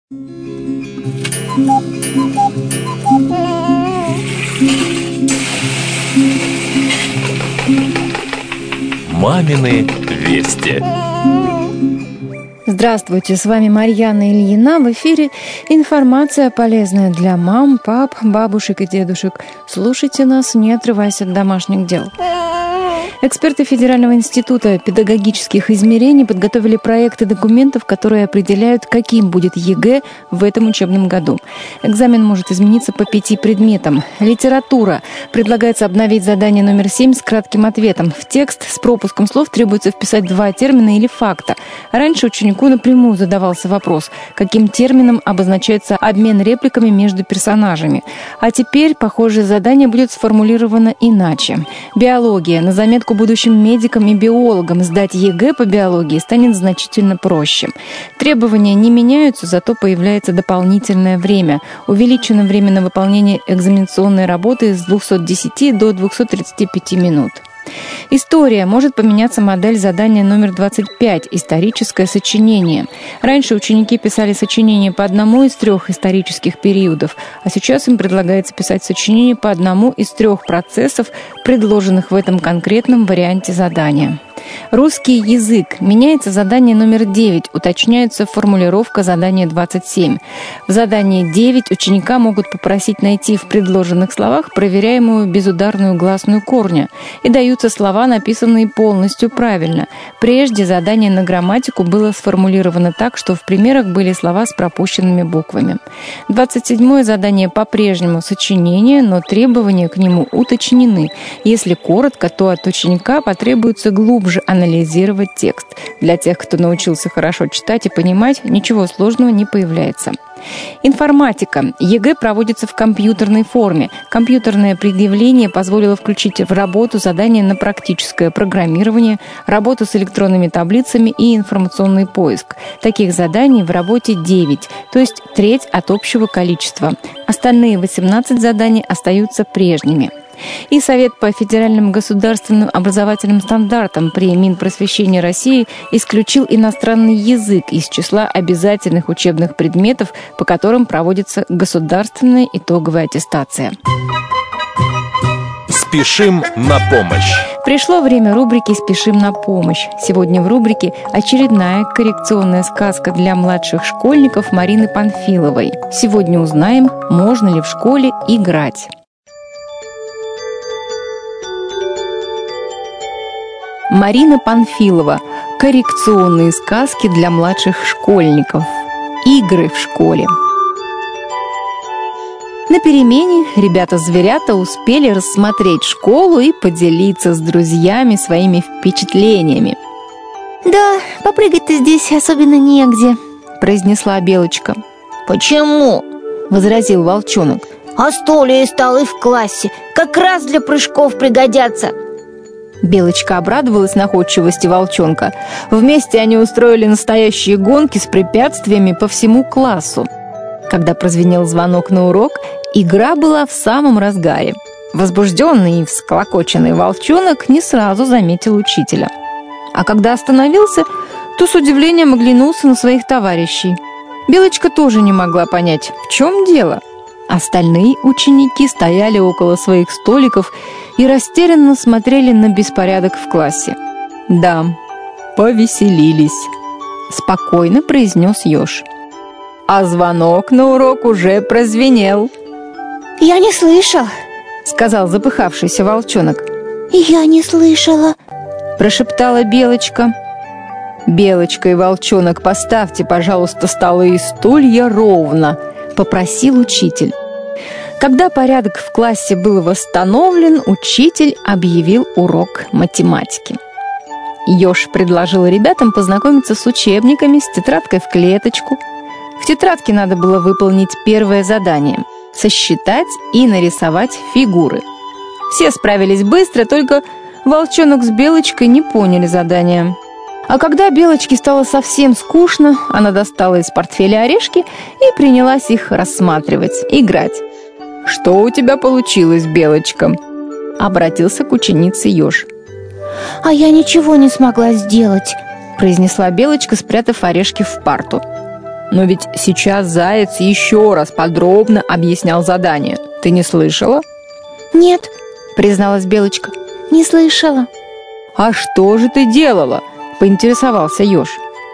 Мамины вести. Здравствуйте, с вами Марьяна Ильина. В эфире информация полезная для мам, пап, бабушек и дедушек. Слушайте нас, не отрываясь от домашних дел. Эксперты Федерального института педагогических измерений подготовили проекты документов, которые определяют, каким будет ЕГЭ в этом учебном году. Экзамен может измениться по 5 предметам. Литература. Предлагается обновить задание номер 7 с кратким ответом. В текст с пропуском слов требуется вписать 2 термина или факта. Раньше ученику напрямую задавался вопрос, каким термином обозначается обмен репликами между персонажами. А теперь похожее задание будет сформулировано иначе. Биология. На заметку будущим медикам и биологам сдать ЕГЭ по биологии станет значительно проще. Требования не меняются, зато появляется дополнительное время. Увеличено время на выполнение экзаменационной работы с 210 до 235 минут. История. Может поменяться модель задания номер 25 «Историческое сочинение». Раньше ученики писали сочинение по одному из 3 исторических периодов, а сейчас им предлагается писать сочинение по одному из 3 процессов, предложенных в этом конкретном варианте задания. Русский язык. Меняется задание номер 9, уточняется формулировка задания 27. В задании 9 ученика могут попросить найти в предложенных словах проверяемую безударную гласную корня, и даются слова, написанные полностью правильно. Прежде задание на грамматику было сформулировано так, что в примерах были слова с пропущенными буквами. 27-е задание по-прежнему сочинение, но требования к нему уточнены. Если коротко, то от ученика потребуется глубже анализировать текст. Для тех, кто научился хорошо читать и понимать, ничего сложного не появляется. Информатика. ЕГЭ проводится в компьютерной форме. Компьютерное предъявление позволило включить в работу задания на практическое программирование, работу с электронными таблицами и информационный поиск. Таких заданий в работе 9, то есть треть от общего количества. Остальные 18 заданий остаются прежними. И Совет по федеральным государственным образовательным стандартам при Минпросвещении России исключил иностранный язык из числа обязательных учебных предметов, по которым проводится государственная итоговая аттестация. Спешим на помощь. Пришло время рубрики «Спешим на помощь». Сегодня в рубрике очередная коррекционная сказка для младших школьников Марины Панфиловой. Сегодня узнаем, можно ли в школе играть. Марина Панфилова. Коррекционные сказки для младших школьников. Игры в школе. На перемене ребята-зверята успели рассмотреть школу и поделиться с друзьями своими впечатлениями. «Да, попрыгать-то здесь особенно негде», — произнесла Белочка. «Почему?» — возразил Волчонок. «А стулья и столы в классе как раз для прыжков пригодятся». Белочка обрадовалась находчивости Волчонка. Вместе они устроили настоящие гонки с препятствиями по всему классу. Когда прозвенел звонок на урок, игра была в самом разгаре. Возбужденный и всколокоченный Волчонок не сразу заметил учителя. А когда остановился, то с удивлением оглянулся на своих товарищей. Белочка тоже не могла понять, в чем дело. Остальные ученики стояли около своих столиков и растерянно смотрели на беспорядок в классе. «Да, повеселились», — спокойно произнес еж. «А звонок на урок уже прозвенел». «Я не слышал», — сказал запыхавшийся Волчонок. «Я не слышала», — прошептала Белочка. «Белочка и Волчонок, поставьте, пожалуйста, столы и стулья ровно», — попросил учитель. Когда порядок в классе был восстановлен, учитель объявил урок математики. Еж предложил ребятам познакомиться с учебниками, с тетрадкой в клеточку. В тетрадке надо было выполнить первое задание – сосчитать и нарисовать фигуры. Все справились быстро, только Волчонок с Белочкой не поняли задания. А когда Белочке стало совсем скучно, она достала из портфеля орешки и принялась их рассматривать, играть. «Что у тебя получилось, Белочка?» — обратился к ученице еж. «А я ничего не смогла сделать», — произнесла Белочка, спрятав орешки в парту. Но ведь сейчас Заяц еще раз подробно объяснял задание. Ты не слышала? Нет, призналась Белочка, не слышала. А что же ты делала? Поинтересовался еж.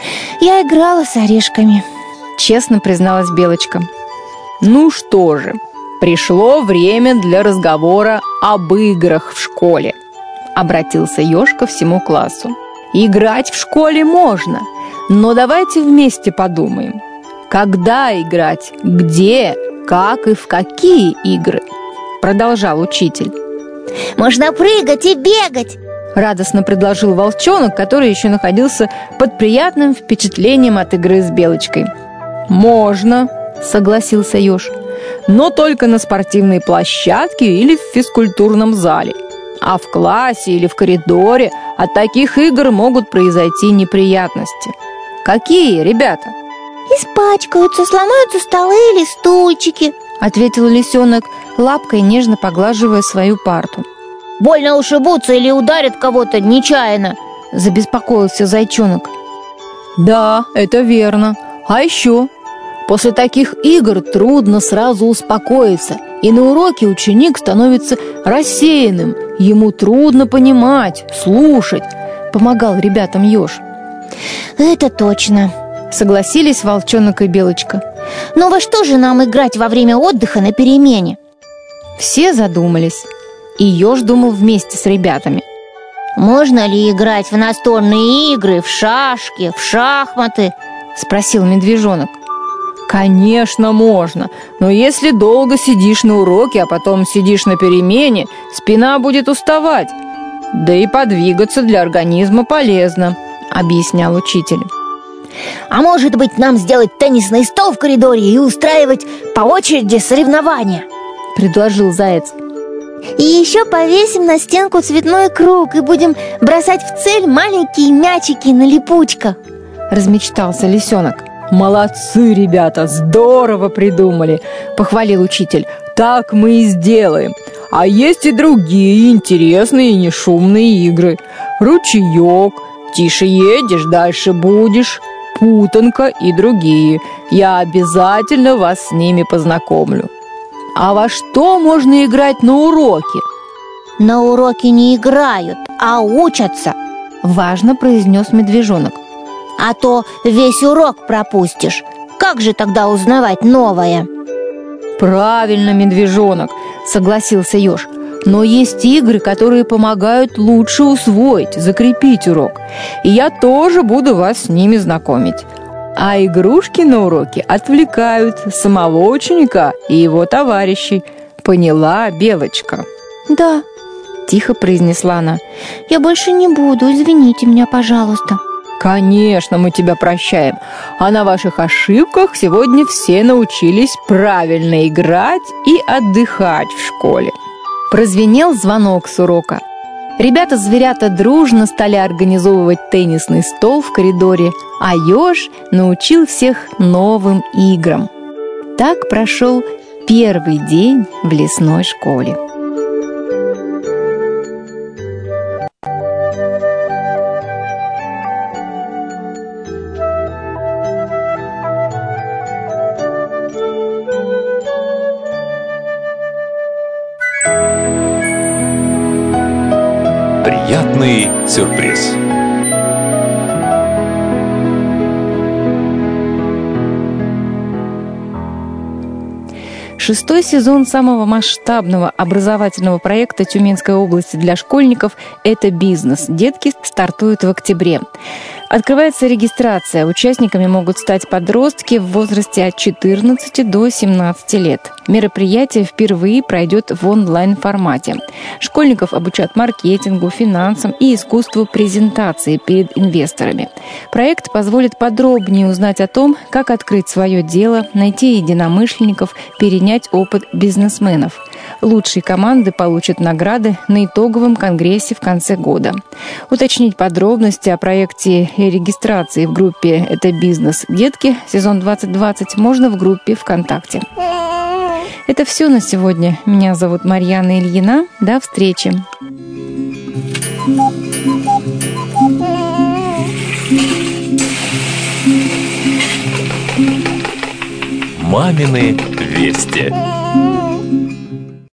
Я играла с орешками, честно призналась Белочка. Ну что же, пришло время для разговора об играх в школе. Обратился еж ко всему классу. Играть в школе можно, но давайте вместе подумаем. Когда играть, где, как и в какие игры? Продолжал учитель. Можно прыгать и бегать, радостно предложил волчонок, который еще находился под приятным впечатлением от игры с Белочкой. Можно, согласился еж, но только на спортивной площадке или в физкультурном зале. А в классе или в коридоре от таких игр могут произойти неприятности. Какие, ребята? Испачкаются, сломаются столы или стульчики, ответил лисенок, лапкой нежно поглаживая свою парту. Больно ушибутся или ударят кого-то нечаянно, забеспокоился зайчонок. Да, это верно. А еще, после таких игр трудно сразу успокоиться, и на уроке ученик становится рассеянным, ему трудно понимать, слушать, помогал ребятам еж. Это точно, согласились волчонок и Белочка. Но во что же нам играть во время отдыха на перемене? Все задумались, и еж думал вместе с ребятами. Можно ли играть в настольные игры, в шашки, в шахматы? Спросил медвежонок. Конечно, можно, но если долго сидишь на уроке, а потом сидишь на перемене, спина будет уставать. Да и подвигаться для организма полезно, объяснял учитель. А может быть, нам сделать теннисный стол в коридоре и устраивать по очереди соревнования? Предложил Заяц. И еще повесим на стенку цветной круг и будем бросать в цель маленькие мячики на липучках, размечтался лисенок. Молодцы, ребята, здорово придумали, похвалил учитель. Так мы и сделаем. А есть и другие интересные и нешумные игры. Ручеек, тише едешь, дальше будешь, путанка и другие. Я обязательно вас с ними познакомлю. А во что можно играть на уроке? На уроке не играют, а учатся, важно произнес медвежонок. А то весь урок пропустишь. Как же тогда узнавать новое? Правильно, медвежонок, согласился еж. Но есть игры, которые помогают лучше усвоить, закрепить урок. И я тоже буду вас с ними знакомить. А игрушки на уроке отвлекают самого ученика и его товарищей. Поняла, Белочка? Да, тихо произнесла она. Я больше не буду, извините меня, пожалуйста. Конечно, мы тебя прощаем. А на ваших ошибках сегодня все научились правильно играть и отдыхать в школе. Прозвенел звонок с урока. Ребята-зверята дружно стали организовывать теннисный стол в коридоре, а еж научил всех новым играм. Так прошел первый день в лесной школе. Приятный сюрприз. Шестой сезон самого масштабного образовательного проекта Тюменской области для школьников «Это бизнес». Детки стартуют в октябре. Открывается регистрация. Участниками могут стать подростки в возрасте от 14 до 17 лет. Мероприятие впервые пройдет в онлайн-формате. Школьников обучат маркетингу, финансам и искусству презентации перед инвесторами. Проект позволит подробнее узнать о том, как открыть свое дело, найти единомышленников, перенять опыт бизнесменов. Лучшие команды получат награды на итоговом конгрессе в конце года. Уточнить подробности о проекте и регистрации в группе «Это бизнес. Детки. Сезон 2020» можно в группе ВКонтакте. Это все на сегодня. Меня зовут Марьяна Ильина. До встречи. Мамины вести.